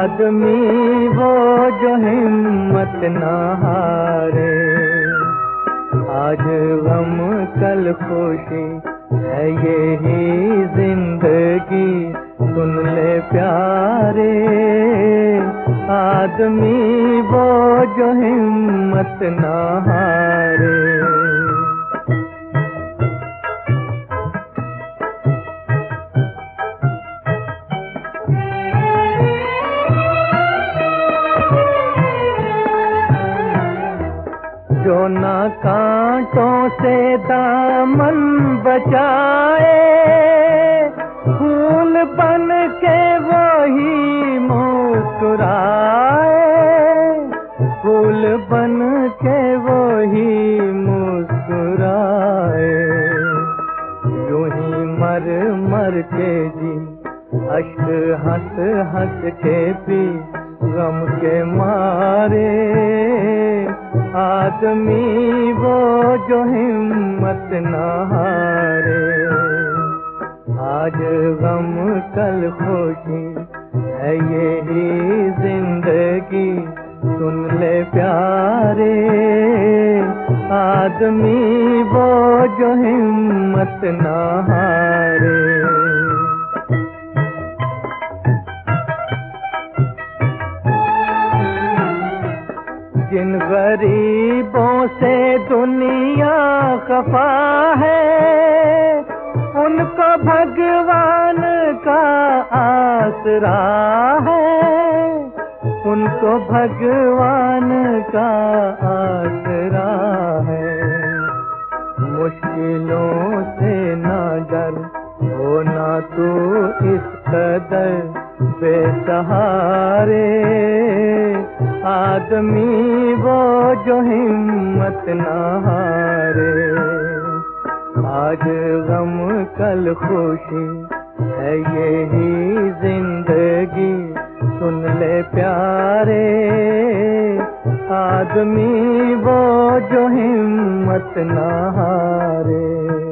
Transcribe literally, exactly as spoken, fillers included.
आदमी वो जो हिम्मत न हारे। आज गम कल खुशी है यही जिंदगी, सुन ले प्यारे। आदमी वो जो हिम्मत न हारे। जो न कांटों से दामन बचाए, फूल बन के वही मुस्कुराए। फूल बन के वही मुस्कुराए। यूं ही मर मर के जी, अश्क हंस हंस के पी, गम के मारे। आदमी वो जो हिम्मत न हारे। आज गम कल खुशी है यही जिंदगी, सुन ले प्यारे। आदमी वो जो हिम्मत न हारे। जिन गरीबों से दुनिया खफा है, उनको भगवान का आसरा है। उनको भगवान का आसरा है। मुश्किलों से ना डर, हो ना तू इस कदर बेसहारे। आदमी वो जो हिम्मत न हारे। आज गम कल खुशी है यही जिंदगी, सुन ले प्यारे। आदमी वो जो हिम्मत न हारे।